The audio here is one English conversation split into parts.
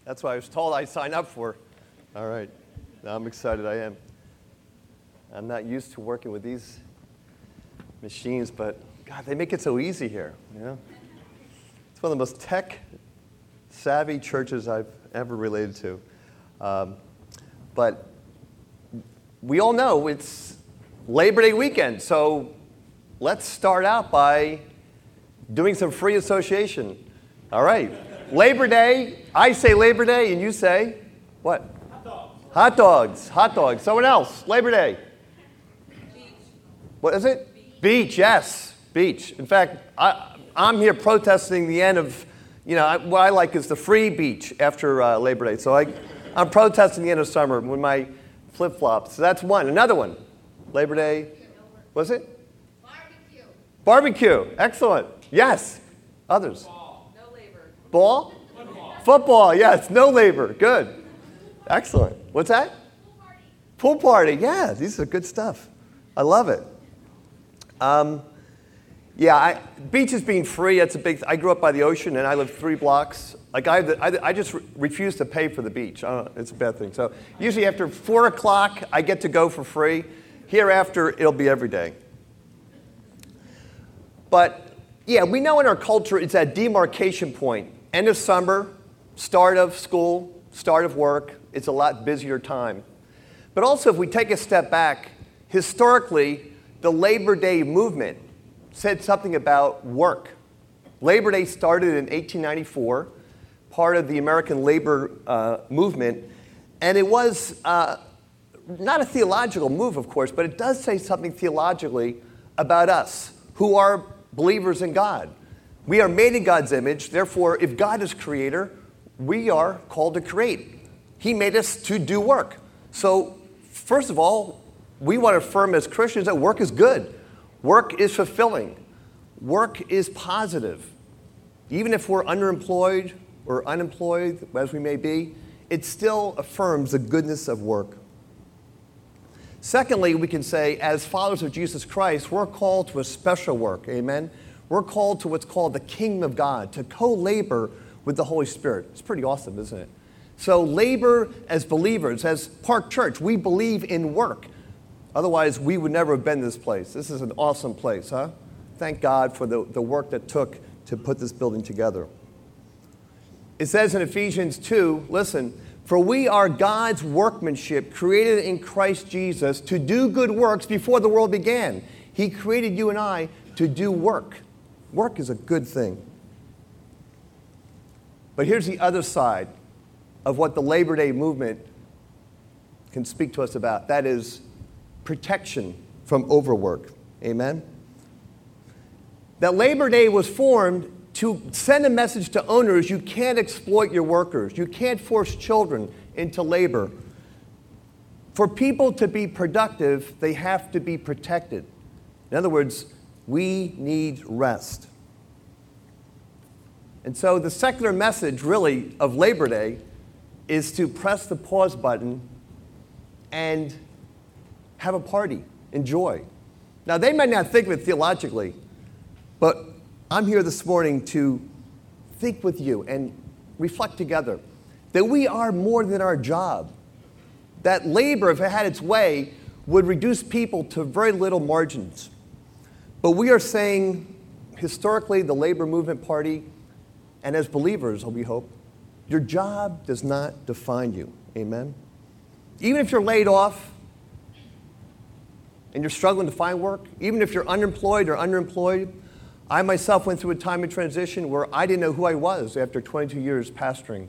That's what I was told I'd sign up for. All right. Now I'm excited. I am. I'm not used to working with these machines, but God, they make it so easy here. You know? It's one of the most tech-savvy churches I've ever related to. But we all know it's Labor Day weekend, so let's start out by doing some free association. All right. Labor Day, I say Labor Day, and you say what? Hot dogs. Hot dogs. Hot dogs. Someone else. Labor Day. Beach. What is it? Beach, yes. Beach. In fact, I'm here protesting the end of, what I like is the free beach after Labor Day. So I'm protesting the end of summer with my flip-flops. So that's one. Another one. Labor Day. What's it? Barbecue. Barbecue. Excellent. Yes. Others. Ball. No labor. Ball? Football. Football. Yes. No labor. Good. Excellent. What's that? Pool party. Pool party. Yeah. These are good stuff. I love it. Beaches being free, that's a big. I grew up by the ocean, and I live 3 blocks. Like I just refuse to pay for the beach. It's a bad thing. So usually after 4 o'clock, I get to go for free. Hereafter, it'll be every day. But yeah, we know in our culture it's that demarcation point. End of summer, start of school, start of work. It's a lot busier time. But also, if we take a step back, historically, the Labor Day movement said something about work. Labor Day started in 1894, part of the American labor movement, and it was not a theological move, of course, but it does say something theologically about us who are believers in God. We are made in God's image, therefore, if God is creator, we are called to create. He made us to do work. So, first of all, we want to affirm as Christians that work is good. Work is fulfilling. Work is positive. Even if we're underemployed or unemployed, as we may be, it still affirms the goodness of work. Secondly, we can say, as followers of Jesus Christ, we're called to a special work, amen? We're called to what's called the kingdom of God, to co-labor with the Holy Spirit. It's pretty awesome, isn't it? So labor as believers, as Park Church, we believe in work. Otherwise, we would never have been in this place. This is an awesome place, huh? Thank God for the work that took to put this building together. It says in Ephesians 2, listen, for we are God's workmanship, created in Christ Jesus to do good works before the world began. He created you and I to do work. Work is a good thing. But here's the other side of what the Labor Day movement can speak to us about. That is protection from overwork. Amen? That Labor Day was formed to send a message to owners, you can't exploit your workers. You can't force children into labor. For people to be productive, they have to be protected. In other words, we need rest. And so the secular message, really, of Labor Day is to press the pause button and have a party, enjoy. Now, they might not think of it theologically, but I'm here this morning to think with you and reflect together that we are more than our job. That labor, if it had its way, would reduce people to very little margins. But we are saying, historically, the labor movement party, and as believers, we hope, your job does not define you. Amen? Even if you're laid off and you're struggling to find work, even if you're unemployed or underemployed, I myself went through a time of transition where I didn't know who I was after 22 years pastoring.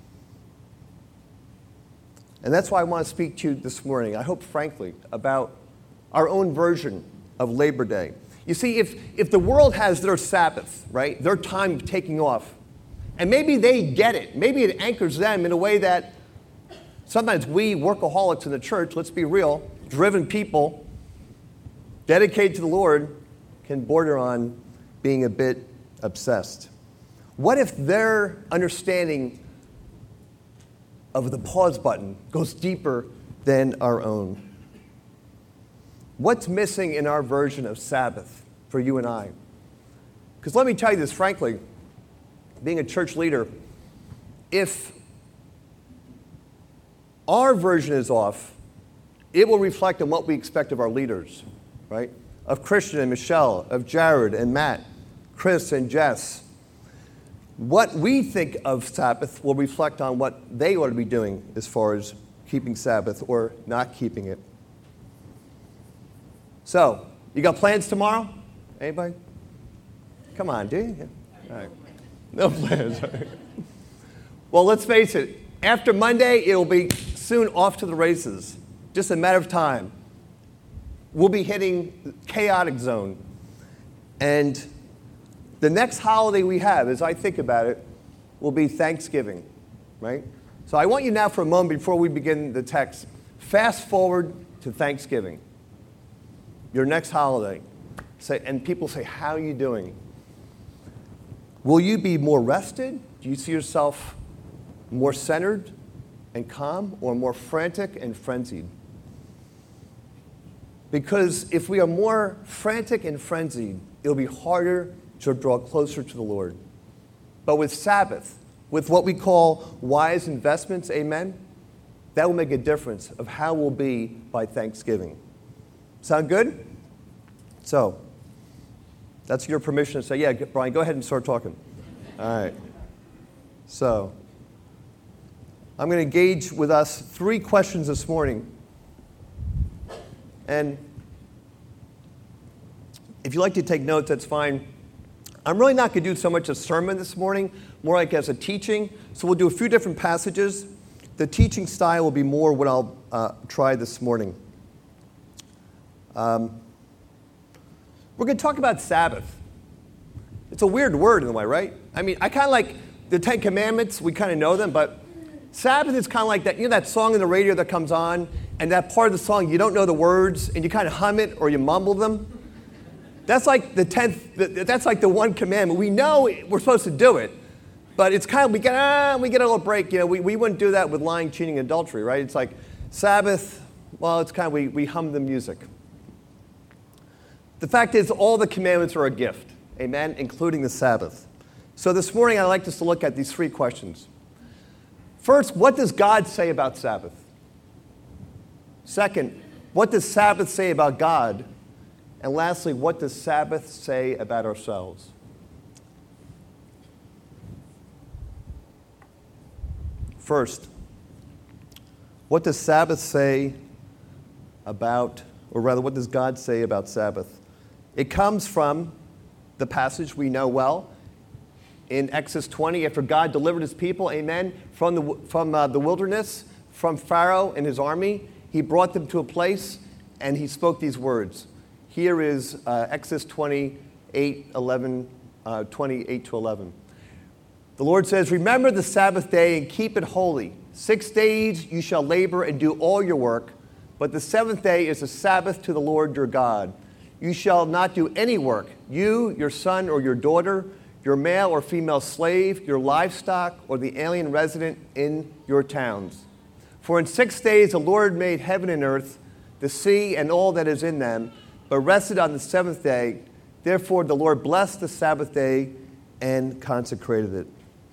And that's why I want to speak to you this morning, I hope frankly, about our own version of Labor Day. You see, if the world has their Sabbath, right, their time of taking off, and maybe they get it, maybe it anchors them in a way that sometimes we workaholics in the church, let's be real, driven people, dedicated to the Lord, can border on being a bit obsessed. What if their understanding of the pause button goes deeper than our own? What's missing in our version of Sabbath for you and I? Because let me tell you this frankly, being a church leader, if our version is off, it will reflect on what we expect of our leaders, right? Of Christian and Michelle, of Jared and Matt, Chris and Jess. What we think of Sabbath will reflect on what they ought to be doing as far as keeping Sabbath or not keeping it. So, you got plans tomorrow? Anybody? Come on, do you? All right. No plans. Well, let's face it. After Monday, it'll be soon off to the races. Just a matter of time. We'll be hitting the chaotic zone. And the next holiday we have, as I think about it, will be Thanksgiving, right? So I want you now for a moment before we begin the text, fast forward to Thanksgiving, your next holiday. And people say, how are you doing? Will you be more rested? Do you see yourself more centered and calm, or more frantic and frenzied? Because if we are more frantic and frenzied, it'll be harder to draw closer to the Lord. But with Sabbath, with what we call wise investments, amen, that will make a difference of how we'll be by Thanksgiving. Sound good? So, that's your permission to say, yeah, Brian, go ahead and start talking. All right. So, I'm going to engage with us 3 questions this morning. And if you'd like to take notes, that's fine. I'm really not going to do so much a sermon this morning, more like as a teaching. So we'll do a few different passages. The teaching style will be more what I'll try this morning. We're going to talk about Sabbath. It's a weird word in a way, right? I mean, I kind of like the 10 Commandments. We kind of know them, but Sabbath is kind of like that. You know that song on the radio that comes on, and that part of the song, you don't know the words, and you kind of hum it or you mumble them? That's like the 10th, that's like the one commandment. We know we're supposed to do it, but it's kind of, we get a little break. You know, we wouldn't do that with lying, cheating, and adultery, right? It's like Sabbath, well, it's kind of, we hum the music. The fact is, all the commandments are a gift, amen, including the Sabbath. So this morning, I'd like us to look at these 3 questions. First, what does God say about Sabbath? Second, what does Sabbath say about God? And lastly, what does Sabbath say about ourselves? First, what does Sabbath say about, or rather, what does God say about Sabbath? It comes from the passage we know well in Exodus 20, after God delivered his people, amen, from the wilderness, from Pharaoh and his army. He brought them to a place, and he spoke these words. Here is Exodus 28 to 11. The Lord says, remember the Sabbath day and keep it holy. 6 days you shall labor and do all your work, but the 7th day is a Sabbath to the Lord your God. You shall not do any work, you, your son or your daughter, your male or female slave, your livestock, or the alien resident in your towns. For in 6 days the Lord made heaven and earth, the sea and all that is in them, but rested on the 7th day. Therefore the Lord blessed the Sabbath day and consecrated it.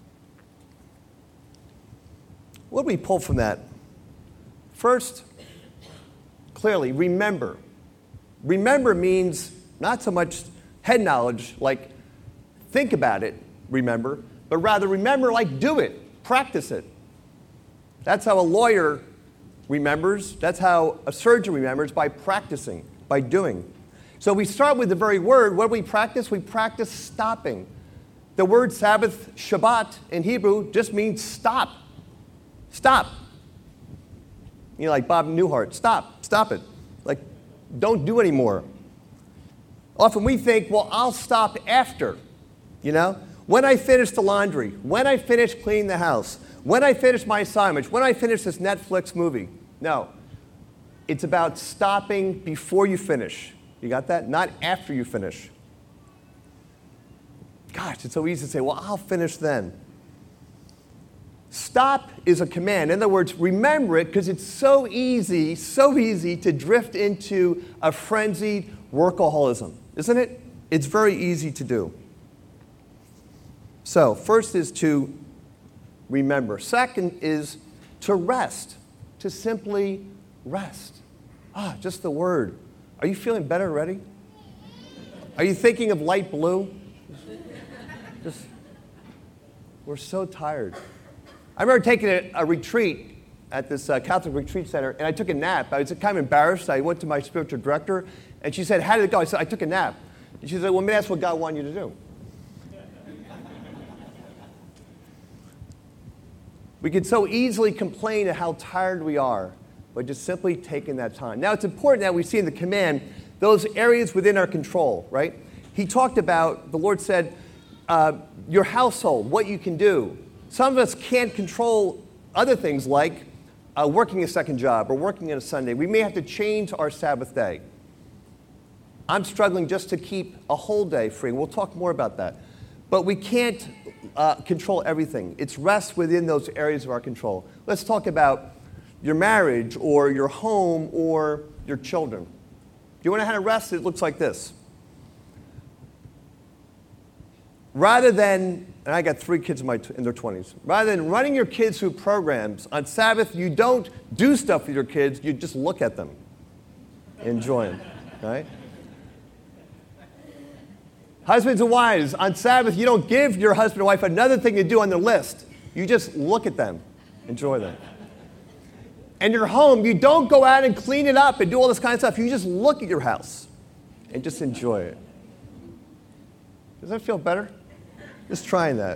What do we pull from that? First, clearly, remember. Remember means not so much head knowledge, like think about it, remember, but rather remember like do it, practice it. That's how a lawyer remembers. That's how a surgeon remembers, by practicing, by doing. So we start with the very word. What do we practice? We practice stopping. The word Sabbath, Shabbat, in Hebrew just means stop. Stop. You know, like Bob Newhart, stop it. Like, don't do anymore. Often we think, well, I'll stop after, you know? When I finish the laundry, when I finish cleaning the house, when I finish my assignments, when I finish this Netflix movie. No. It's about stopping before you finish. You got that? Not after you finish. Gosh, it's so easy to say, well, I'll finish then. Stop is a command. In other words, remember it, because it's so easy to drift into a frenzied workaholism, isn't it? It's very easy to do. So, first is to remember. Second is to rest. to simply rest. Just the word. Are you feeling better already? Are you thinking of light blue? We're so tired. I remember taking a retreat at this Catholic retreat center, and I took a nap. I was kind of embarrassed. I went to my spiritual director, and she said, "How did it go?" I said, "I took a nap." And she said, "Well, maybe that's what God wanted you to do." We can so easily complain of how tired we are, but just simply taking that time. Now, it's important that we see in the command those areas within our control, right? He talked about, the Lord said, your household, what you can do. Some of us can't control other things like working a second job or working on a Sunday. We may have to change our Sabbath day. I'm struggling just to keep a whole day free. We'll talk more about that. But we can't control everything. It's rest within those areas of our control. Let's talk about your marriage or your home or your children. Do you want to know how to rest? It looks like this. Rather than, and I got 3 kids in their 20s, rather than running your kids through programs, on Sabbath you don't do stuff with your kids, you just look at them, enjoy them, right? Husbands and wives, on Sabbath you don't give your husband or wife another thing to do on the list. You just look at them, enjoy them. And your home, you don't go out and clean it up and do all this kind of stuff. You just look at your house and just enjoy it. Does that feel better? Just trying that.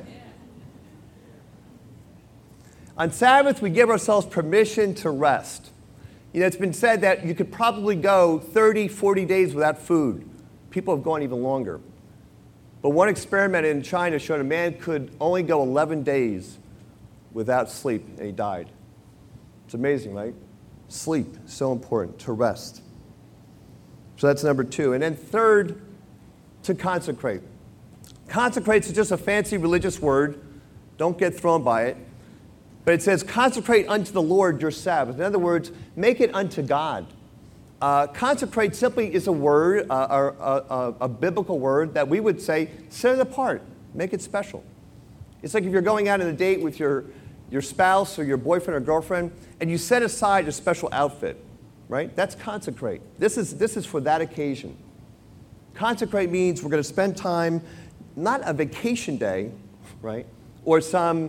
On Sabbath, we give ourselves permission to rest. You know, it's been said that you could probably go 30, 40 days without food. People have gone even longer. But one experiment in China showed a man could only go 11 days without sleep, and he died. It's amazing, right? Sleep, so important, to rest. So that's number 2. And then third, to consecrate. Consecrate is just a fancy religious word. Don't get thrown by it. But it says, consecrate unto the Lord your Sabbath. In other words, make it unto God. Consecrate simply is a word, a biblical word that we would say, set it apart, make it special. It's like if you're going out on a date with your spouse or your boyfriend or girlfriend, and you set aside a special outfit, right? That's consecrate. This is for that occasion. Consecrate means we're going to spend time, not a vacation day, right? Or some,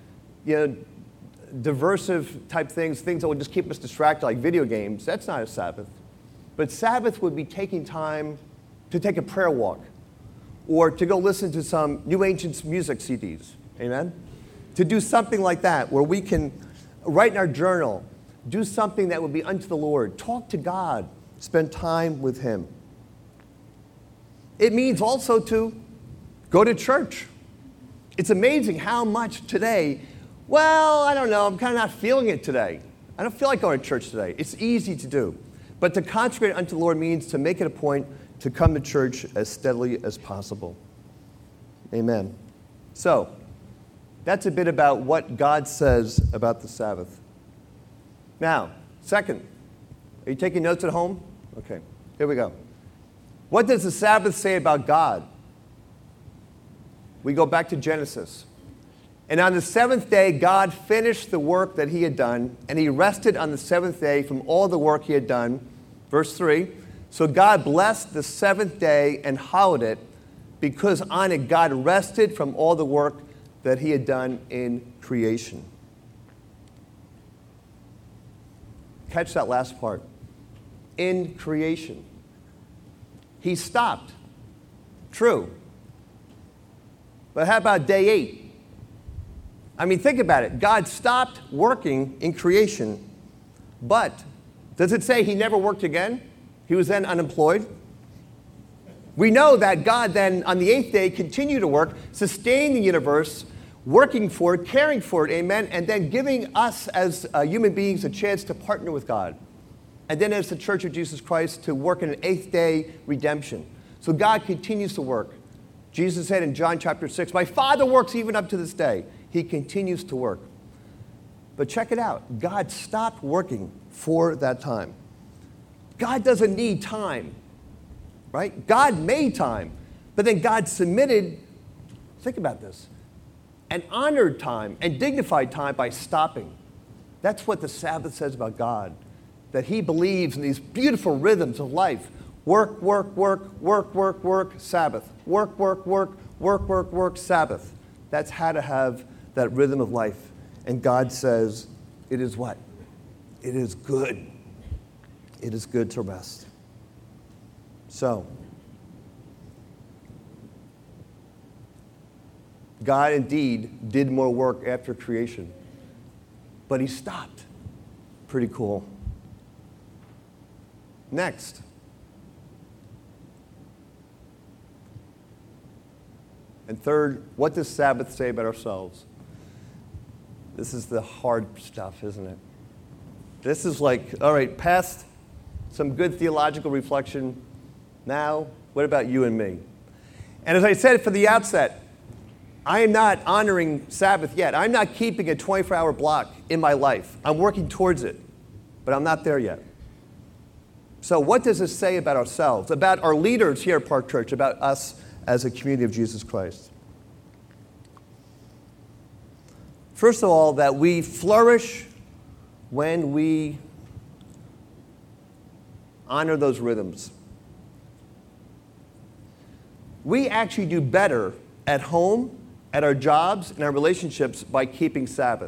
diversive type things that will just keep us distracted, like video games. That's not a Sabbath. But Sabbath would be taking time to take a prayer walk or to go listen to some New Ancients music CDs. Amen? To do something like that where we can write in our journal, do something that would be unto the Lord, talk to God, spend time with Him. It means also to go to church. It's amazing how much today, I don't know, I'm kind of not feeling it today. I don't feel like going to church today. It's easy to do. But to consecrate unto the Lord means to make it a point to come to church as steadily as possible. Amen. So, that's a bit about what God says about the Sabbath. Now, second, are you taking notes at home? Okay, here we go. What does the Sabbath say about God? We go back to Genesis. And on the 7th day, God finished the work that He had done, and He rested on the 7th day from all the work He had done. Verse 3, so God blessed the 7th day and hallowed it, because on it God rested from all the work that He had done in creation. Catch that last part. In creation. He stopped. True. But how about day 8? I mean, think about it. God stopped working in creation, but does it say He never worked again? He was then unemployed? We know that God then, on the 8th day, continued to work, sustain the universe, working for it, caring for it, amen, and then giving us as human beings a chance to partner with God. And then as the Church of Jesus Christ to work in an 8th day redemption. So God continues to work. Jesus said in John chapter 6, my Father works even up to this day. He continues to work. But check it out. God stopped working for that time. God doesn't need time, right? God made time, but then God submitted, think about this, an honored time and dignified time by stopping. That's what the Sabbath says about God, that he believes in these beautiful rhythms of life. Work, work, work, work, work, work, Sabbath. Work, work, work, work, work, work, Sabbath. That's how to have that rhythm of life. And God says, it is what? It is good. It is good to rest. So, God indeed did more work after creation, but he stopped. Pretty cool. Next. And third, what does Sabbath say about ourselves? This is the hard stuff, isn't it? This is like, all right, past some good theological reflection. Now, what about you and me? And as I said from the outset, I am not honoring Sabbath yet. I'm not keeping a 24-hour block in my life. I'm working towards it, but I'm not there yet. So what does this say about ourselves, about our leaders here at Park Church, about us as a community of Jesus Christ? First of all, that we flourish when we honor those rhythms. We actually do better at home, at our jobs, and our relationships by keeping Sabbath.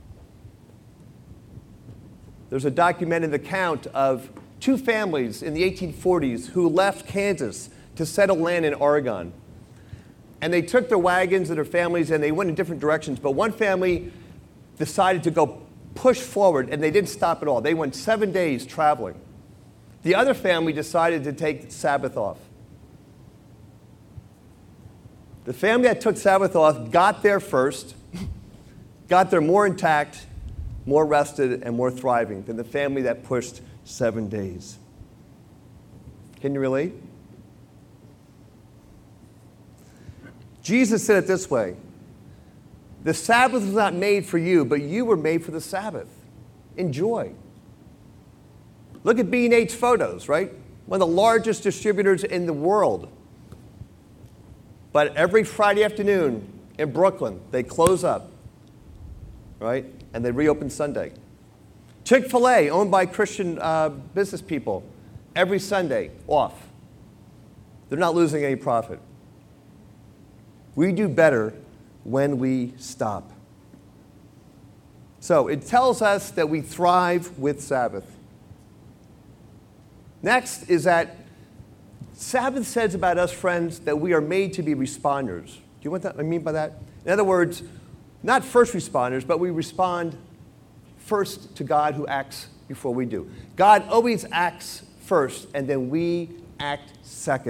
There's a documented account of two families in the 1840s who left Kansas to settle land in Oregon. And they took their wagons and their families and they went in different directions. But one family decided to go push forward and they didn't stop at all. They went 7 days traveling. The other family decided to take Sabbath off. The family that took Sabbath off got there first, got there more intact, more rested, and more thriving than the family that pushed 7 days. Can you relate? Jesus said it this way: the Sabbath was not made for you, but you were made for the Sabbath. Enjoy. Look at B&H Photos, right? One of the largest distributors in the world. But every Friday afternoon in Brooklyn, they close up, right? And they reopen Sunday. Chick-fil-A, owned by Christian business people, every Sunday, off. They're not losing any profit. We do better when we stop. So it tells us that we thrive with Sabbath. Next is that Sabbath says about us, friends, that we are made to be responders. Do you know what I mean by that? In other words, not first responders, but we respond first to God who acts before we do. God always acts first, and then we act second.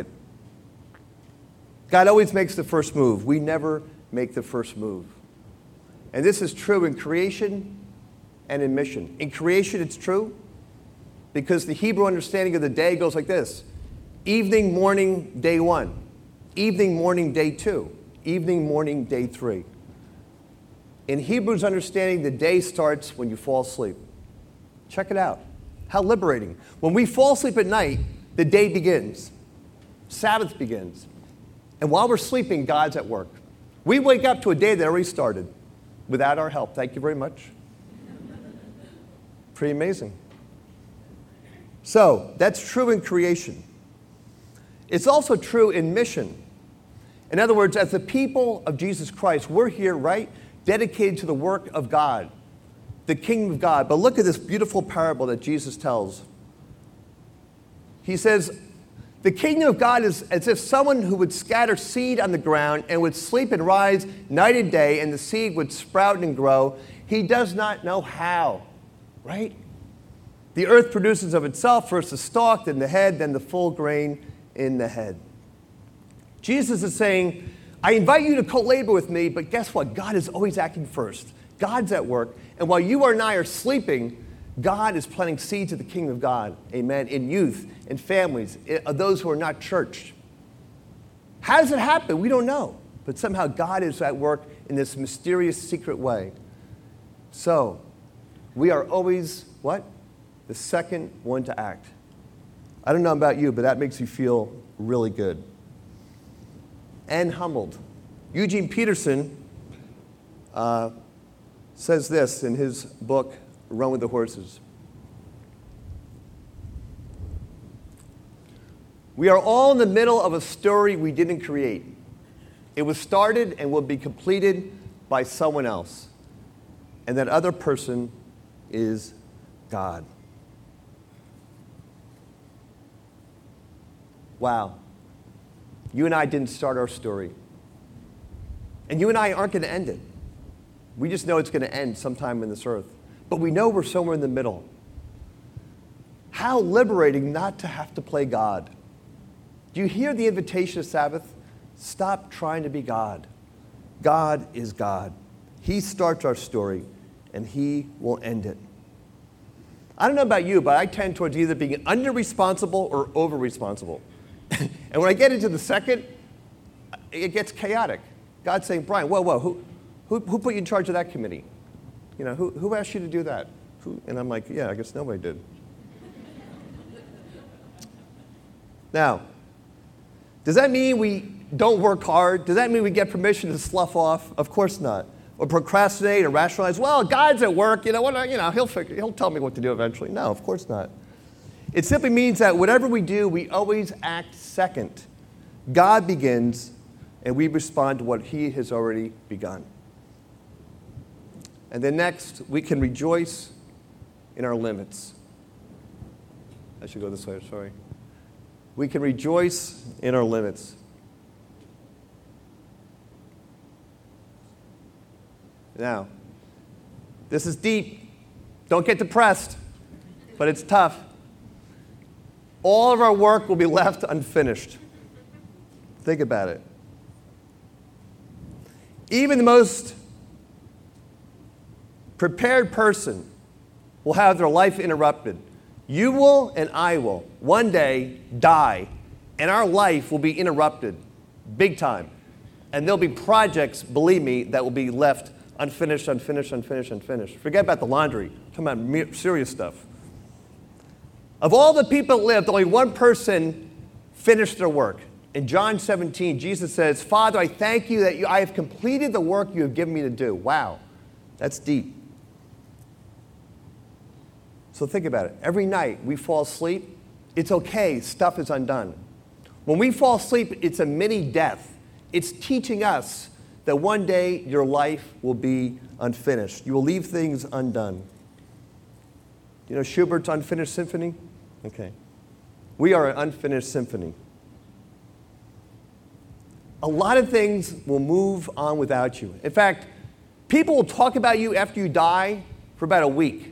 God always makes the first move. We never make the first move. And this is true in creation and in mission. In creation, it's true because the Hebrew understanding of the day goes like this: evening, morning, day 1. Evening, morning, day 2. Evening, morning, day 3. In Hebrew's understanding, the day starts when you fall asleep. Check it out. How liberating. When we fall asleep at night, the day begins. Sabbath begins. And while we're sleeping, God's at work. We wake up to a day that already started without our help. Thank you very much. Pretty amazing. So, that's true in creation. It's also true in mission. In other words, as the people of Jesus Christ, we're here, right, dedicated to the work of God, the kingdom of God. But look at this beautiful parable that Jesus tells. He says, the kingdom of God is as if someone who would scatter seed on the ground and would sleep and rise night and day, and the seed would sprout and grow. He does not know how, right? The earth produces of itself first the stalk, then the head, then the full grain in the head. Jesus is saying, I invite you to co-labor with me, but guess what? God is always acting first. God's at work. And while you and I are sleeping, God is planting seeds of the kingdom of God, amen, in youth, in families, of those who are not churched. How does it happen? We don't know. But somehow God is at work in this mysterious, secret way. So, we are always, what? The second one to act. I don't know about you, but that makes you feel really good. And humbled. Eugene Peterson says this in his book, Run with the Horses. We are all in the middle of a story we didn't create. It was started and will be completed by someone else. And that other person is God. Wow. You and I didn't start our story. And you and I aren't going to end it. We just know it's going to end sometime in this earth. But we know we're somewhere in the middle. How liberating not to have to play God. Do you hear the invitation of Sabbath? Stop trying to be God. God is God. He starts our story, and He will end it. I don't know about you, but I tend towards either being under-responsible or over-responsible. And when I get into the second, it gets chaotic. God's saying, Brian, whoa, who put you in charge of that committee? You know, who asked you to do that? And I'm like, yeah, I guess nobody did. Now, does that mean we don't work hard? Does that mean we get permission to slough off? Of course not. Or procrastinate or rationalize, well, God's at work, he'll tell me what to do eventually. No, of course not. It simply means that whatever we do, we always act second. God begins, and we respond to what He has already begun. And then next, we can rejoice in our limits. I should go this way, sorry. We can rejoice in our limits. Now, this is deep. Don't get depressed, but it's tough. All of our work will be left unfinished. Think about it. Even the most prepared person will have their life interrupted. You will and I will one day die, and our life will be interrupted big time. And there'll be projects, believe me, that will be left unfinished. Forget about the laundry. I'm talking about serious stuff. Of all the people that lived, only one person finished their work. In John 17, Jesus says, Father, I thank you that I have completed the work you have given me to do. Wow, that's deep. So think about it. Every night we fall asleep, it's okay, stuff is undone. When we fall asleep, it's a mini death. It's teaching us that one day your life will be unfinished. You will leave things undone. You know Schubert's Unfinished Symphony? Okay. We are an unfinished symphony. A lot of things will move on without you. In fact, people will talk about you after you die for about a week.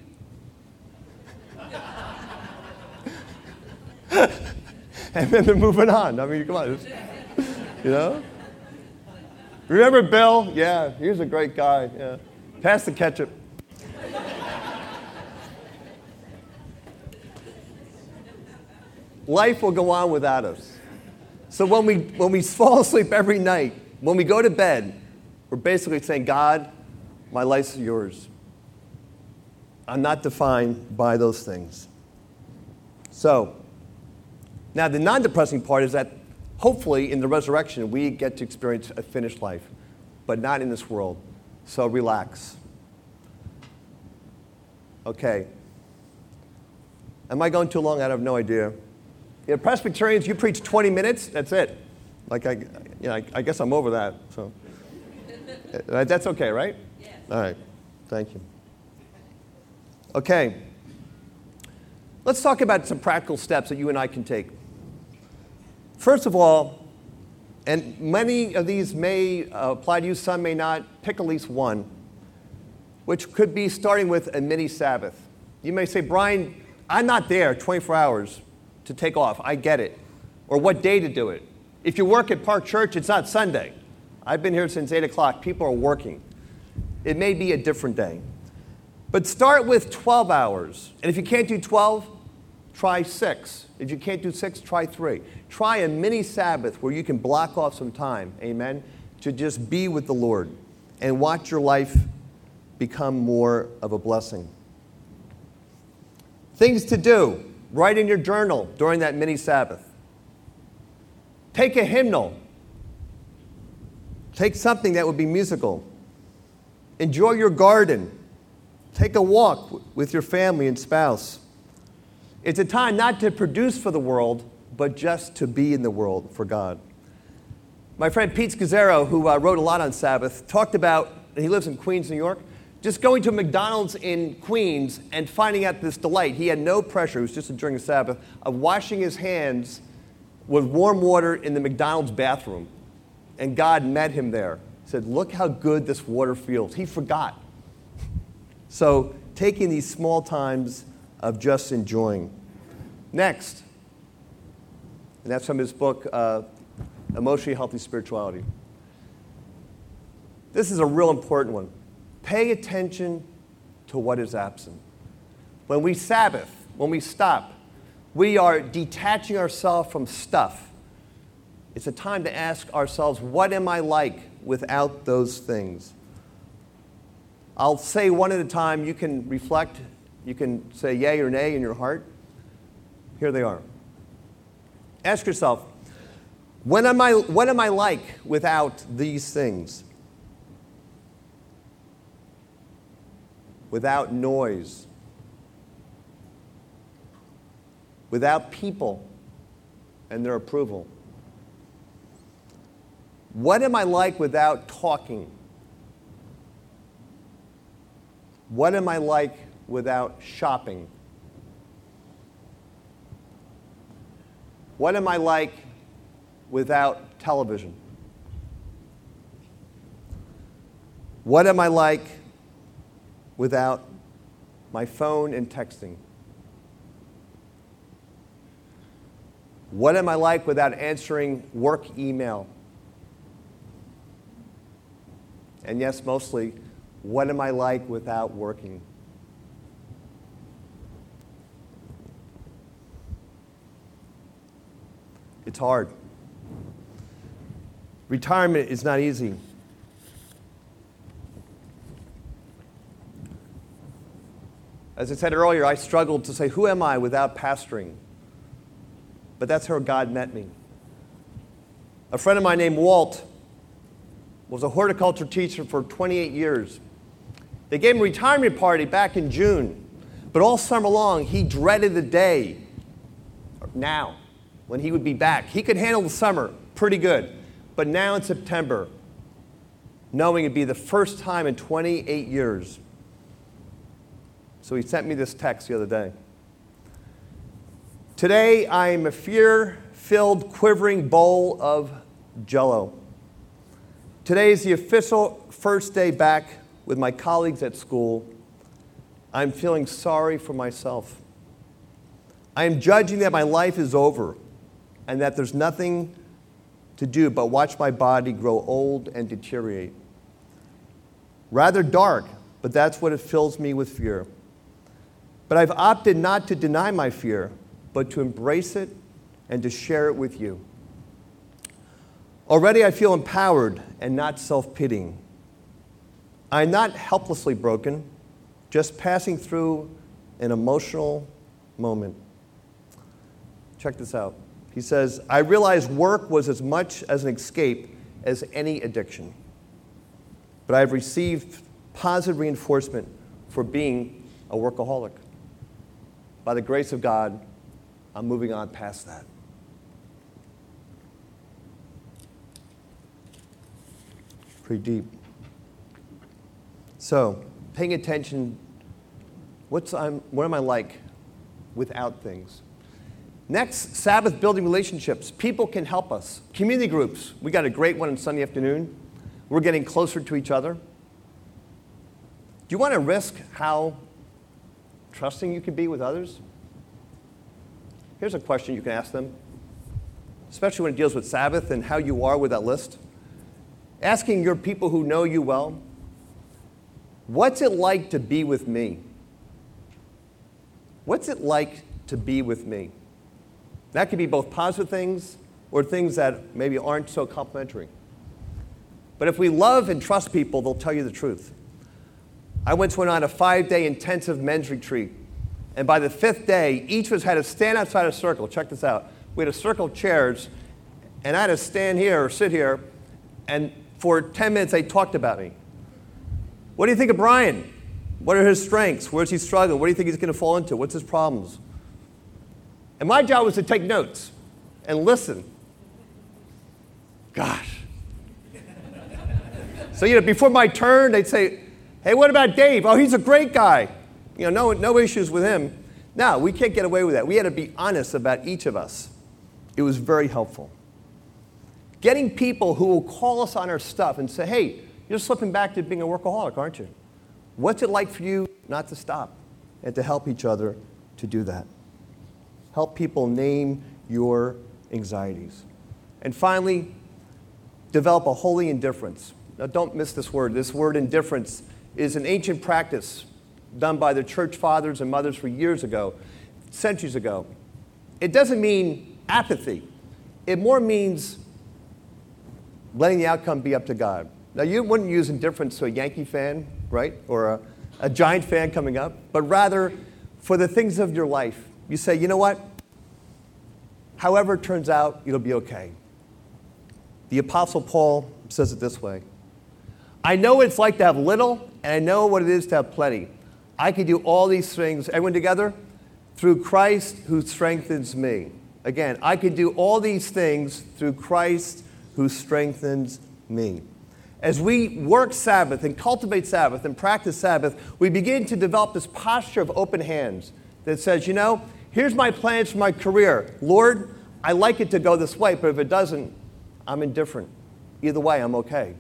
And then they're moving on. I mean, come on. You know? Remember Bill? Yeah, he was a great guy. Yeah. Pass the ketchup. Life will go on without us. So when we fall asleep every night, when we go to bed, we're basically saying, God, my life's yours. I'm not defined by those things. So, now the non-depressing part is that hopefully in the resurrection we get to experience a finished life, but not in this world. So relax. Okay. Am I going too long? I have no idea. Yeah, Presbyterians, you preach 20 minutes, that's it. Like I guess I'm over that. So that's okay, right? Yes. All right. Thank you. Okay. Let's talk about some practical steps that you and I can take. First of all, and many of these may apply to you, some may not, pick at least one, which could be starting with a mini Sabbath. You may say, Brian, I'm not there 24 hours to take off. I get it. Or what day to do it. If you work at Park Church, it's not Sunday. I've been here since 8 o'clock. People are working. It may be a different day. But start with 12 hours. And if you can't do 12, try 6. If you can't do 6, try 3. Try a mini Sabbath where you can block off some time, amen, to just be with the Lord and watch your life become more of a blessing. Things to do. Write in your journal during that mini Sabbath. Take a hymnal. Take something that would be musical. Enjoy your garden. Take a walk with your family and spouse. It's a time not to produce for the world, but just to be in the world for God. My friend Pete Scazzaro, who wrote a lot on Sabbath, talked about, and he lives in Queens, New York, just going to McDonald's in Queens and finding out this delight. He had no pressure, it was just during the Sabbath, of washing his hands with warm water in the McDonald's bathroom. And God met him there. He said, look how good this water feels. He forgot. So taking these small times of just enjoying. Next, and that's from his book, Emotionally Healthy Spirituality. This is a real important one. Pay attention to what is absent. When we Sabbath, when we stop, we are detaching ourselves from stuff. It's a time to ask ourselves, what am I like without those things? I'll say one at a time. You can reflect. You can say yay or nay in your heart. Here they are. Ask yourself, what am I like without these things? Without noise, without people and their approval? What am I like without talking? What am I like without shopping? What am I like without television? What am I like without my phone and texting? What am I like without answering work email? And yes, mostly, what am I like without working? It's hard. Retirement is not easy. As I said earlier, I struggled to say, who am I without pastoring? But that's how God met me. A friend of mine named Walt was a horticulture teacher for 28 years. They gave him a retirement party back in June, but all summer long, he dreaded the day, now, when he would be back. He could handle the summer pretty good, but now in September, knowing it'd be the first time in 28 years. So he sent me this text the other day. Today, I am a fear-filled, quivering bowl of Jell-O. Today is the official first day back with my colleagues at school. I'm feeling sorry for myself. I am judging that my life is over and that there's nothing to do but watch my body grow old and deteriorate. Rather dark, but that's what it fills me with fear. But I've opted not to deny my fear, but to embrace it and to share it with you. Already I feel empowered and not self-pitying. I'm not helplessly broken, just passing through an emotional moment. Check this out. He says, I realized work was as much as an escape as any addiction. But I've received positive reinforcement for being a workaholic. By the grace of God, I'm moving on past that. Pretty deep. So, paying attention, what am I like without things? Next, Sabbath building relationships. People can help us. Community groups. We got a great one on Sunday afternoon. We're getting closer to each other. Do you want to risk how trusting you can be with others? Here's a question you can ask them, especially when it deals with Sabbath and how you are with that list. Asking your people who know you well, what's it like to be with me? What's it like to be with me? That could be both positive things or things that maybe aren't so complimentary. But if we love and trust people, they'll tell you the truth. I went on a 5-day intensive men's retreat. And by the 5th day, each of us had to stand outside a circle. Check this out. We had a circle of chairs, and I had to stand here or sit here, and for 10 minutes they talked about me. What do you think of Brian? What are his strengths? Where's he struggling? What do you think he's going to fall into? What's his problems? And my job was to take notes and listen. Gosh. So, before my turn, they'd say, hey, what about Dave? Oh, he's a great guy. No issues with him. No, we can't get away with that. We had to be honest about each of us. It was very helpful. Getting people who will call us on our stuff and say, hey, you're slipping back to being a workaholic, aren't you? What's it like for you not to stop and to help each other to do that? Help people name your anxieties. And finally, develop a holy indifference. Now, don't miss this word. This word indifference is an ancient practice done by the church fathers and mothers for years ago, centuries ago. It doesn't mean apathy. It more means letting the outcome be up to God. Now, you wouldn't use indifference to a Yankee fan, right? Or a Giant fan coming up, but rather for the things of your life. You say, you know what? However it turns out, it'll be okay. The Apostle Paul says it this way. I know what it's like to have little, and I know what it is to have plenty. I can do all these things, everyone together, through Christ who strengthens me. Again, I can do all these things through Christ who strengthens me. As we work Sabbath and cultivate Sabbath and practice Sabbath, we begin to develop this posture of open hands that says, here's my plans for my career. Lord, I like it to go this way, but if it doesn't, I'm indifferent. Either way, I'm okay.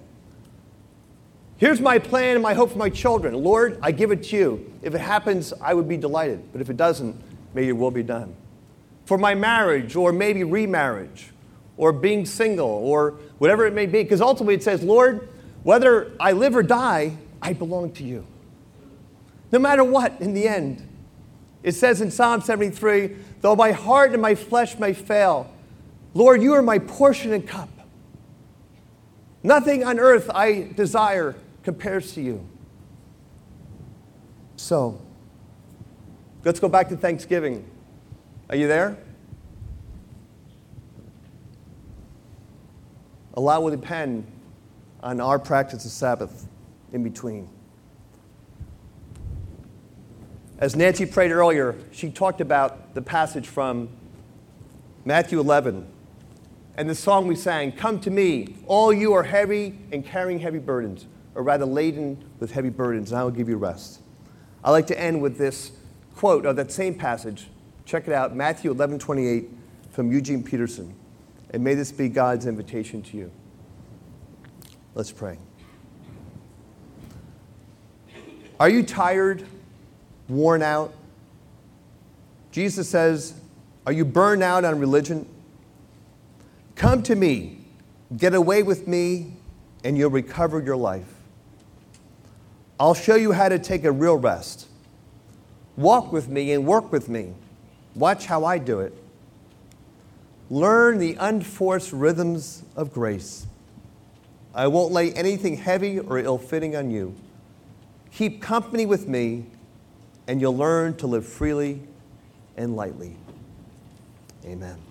Here's my plan and my hope for my children. Lord, I give it to you. If it happens, I would be delighted. But if it doesn't, may your will be done. For my marriage, or maybe remarriage, or being single, or whatever it may be. Because ultimately it says, Lord, whether I live or die, I belong to you. No matter what, in the end. It says in Psalm 73, though my heart and my flesh may fail, Lord, you are my portion and cup. Nothing on earth I desire compares to you. So, let's go back to Thanksgiving. Are you there? Allow will depend on our practice of Sabbath in between. As Nancy prayed earlier, she talked about the passage from Matthew 11 and the song we sang, come to me, all you are heavy and carrying heavy burdens, or rather laden with heavy burdens, and I will give you rest. I'd like to end with this quote of that same passage. Check it out, Matthew 11:28 from Eugene Peterson. And may this be God's invitation to you. Let's pray. Are you tired, worn out? Jesus says, are you burned out on religion? Come to me, get away with me, and you'll recover your life. I'll show you how to take a real rest. Walk with me and work with me. Watch how I do it. Learn the unforced rhythms of grace. I won't lay anything heavy or ill-fitting on you. Keep company with me, and you'll learn to live freely and lightly. Amen.